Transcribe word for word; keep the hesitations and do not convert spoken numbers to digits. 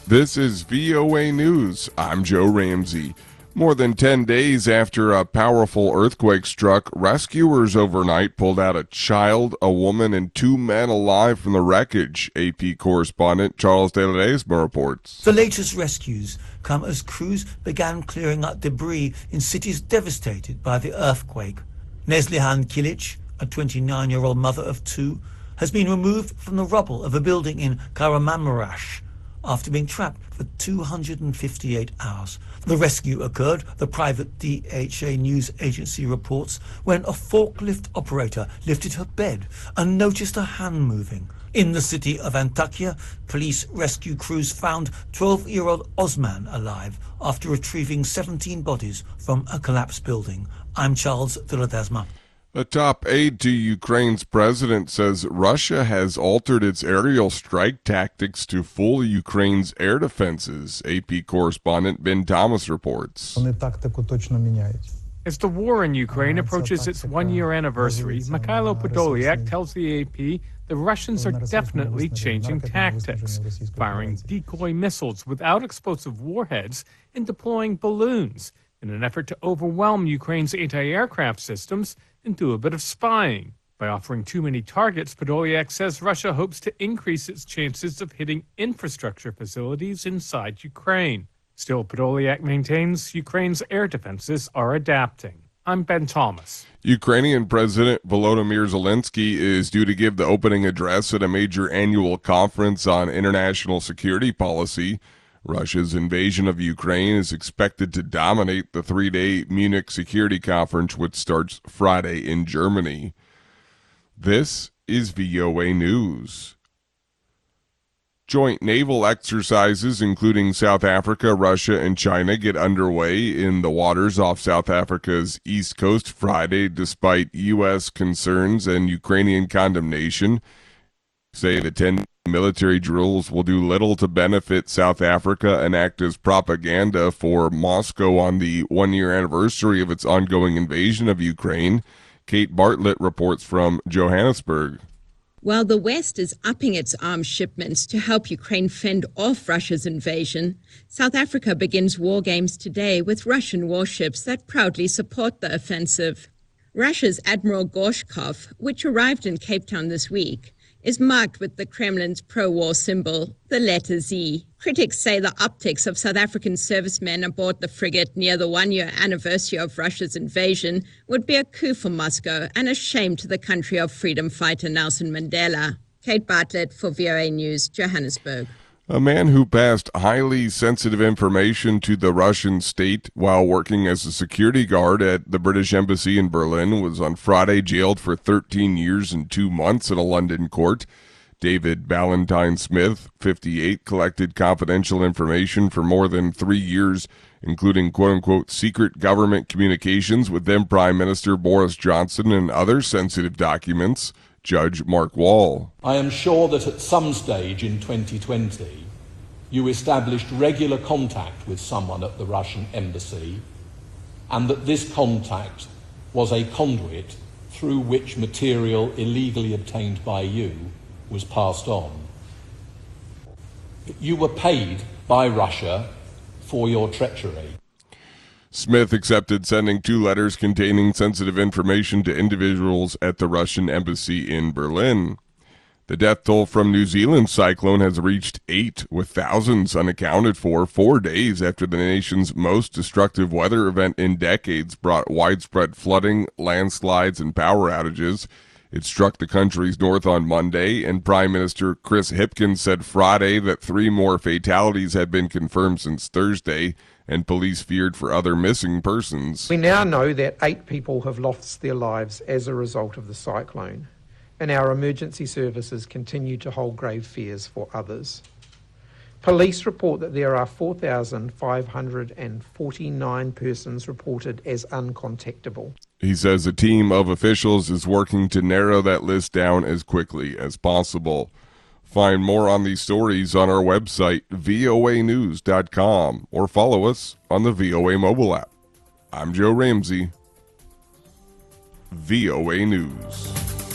This is V O A News. I'm Joe Ramsey. More than ten days after a powerful earthquake struck, rescuers overnight pulled out a child, a woman, and two men alive from the wreckage. A P correspondent Charles De Ledesma reports. The latest rescues come as crews began clearing up debris in cities devastated by the earthquake. Neslihan Kilic, a twenty-nine-year-old mother of two, has been removed from the rubble of a building in Kahramanmaraş after being trapped for two hundred fifty-eight hours. The rescue occurred, the private D H A news agency reports, when a forklift operator lifted her bed and noticed a hand moving. In the city of Antakya, police rescue crews found twelve-year-old Osman alive after retrieving seventeen bodies from a collapsed building. I'm Charles De Ledesma. A top aide to Ukraine's president says Russia has altered its aerial strike tactics to fool Ukraine's air defenses. A P correspondent Ben Thomas reports. As the war in Ukraine approaches its one-year anniversary, Mikhailo Podolyak tells the A P the Russians are definitely changing tactics, firing decoy missiles without explosive warheads and deploying balloons in an effort to overwhelm Ukraine's anti-aircraft systems and do a bit of spying. By offering too many targets, Podolyak says Russia hopes to increase its chances of hitting infrastructure facilities inside Ukraine. Still, Podolyak maintains Ukraine's air defenses are adapting. I'm Ben Thomas. Ukrainian President Volodymyr Zelensky is due to give the opening address at a major annual conference on international security policy. Russia's invasion of Ukraine is expected to dominate the three-day Munich Security Conference, which starts Friday in Germany. This is V O A News. Joint naval exercises, including South Africa, Russia, and China, get underway in the waters off South Africa's east coast Friday, despite U S concerns and Ukrainian condemnation. Say the ten military drills will do little to benefit South Africa and act as propaganda for Moscow on the one-year anniversary of its ongoing invasion of Ukraine. Kate Bartlett reports from Johannesburg. While the West is upping its arms shipments to help Ukraine fend off Russia's invasion, South Africa begins war games today with Russian warships that proudly support the offensive. Russia's Admiral Gorshkov, which arrived in Cape Town this week, is marked with the Kremlin's pro-war symbol, the letter Z. Critics say the optics of South African servicemen aboard the frigate near the one-year anniversary of Russia's invasion would be a coup for Moscow and a shame to the country of freedom fighter Nelson Mandela. Kate Bartlett for V O A News, Johannesburg. A man who passed highly sensitive information to the Russian state while working as a security guard at the British Embassy in Berlin was on Friday jailed for thirteen years and two months in a London court. David Ballantyne Smith, fifty-eight, collected confidential information for more than three years, including quote-unquote secret government communications with then Prime Minister Boris Johnson and other sensitive documents. Judge Mark Wall. I am sure that at some stage in twenty twenty, you established regular contact with someone at the Russian embassy, and that this contact was a conduit through which material illegally obtained by you was passed on. You were paid by Russia for your treachery. Smith accepted sending two letters containing sensitive information to individuals at the Russian embassy in Berlin. The death toll from New Zealand's cyclone has reached eight, with thousands unaccounted for, four days after the nation's most destructive weather event in decades brought widespread flooding, landslides, and power outages. It struck the country's north on Monday, and Prime Minister Chris Hipkins said Friday that three more fatalities had been confirmed since Thursday, and police feared for other missing persons. We now know that eight people have lost their lives as a result of the cyclone, and our emergency services continue to hold grave fears for others. Police report that there are four thousand five hundred forty-nine persons reported as uncontactable. He says a team of officials is working to narrow that list down as quickly as possible. Find more on these stories on our website, V O A news dot com, or follow us on the V O A mobile app. I'm Joe Ramsey, V O A News.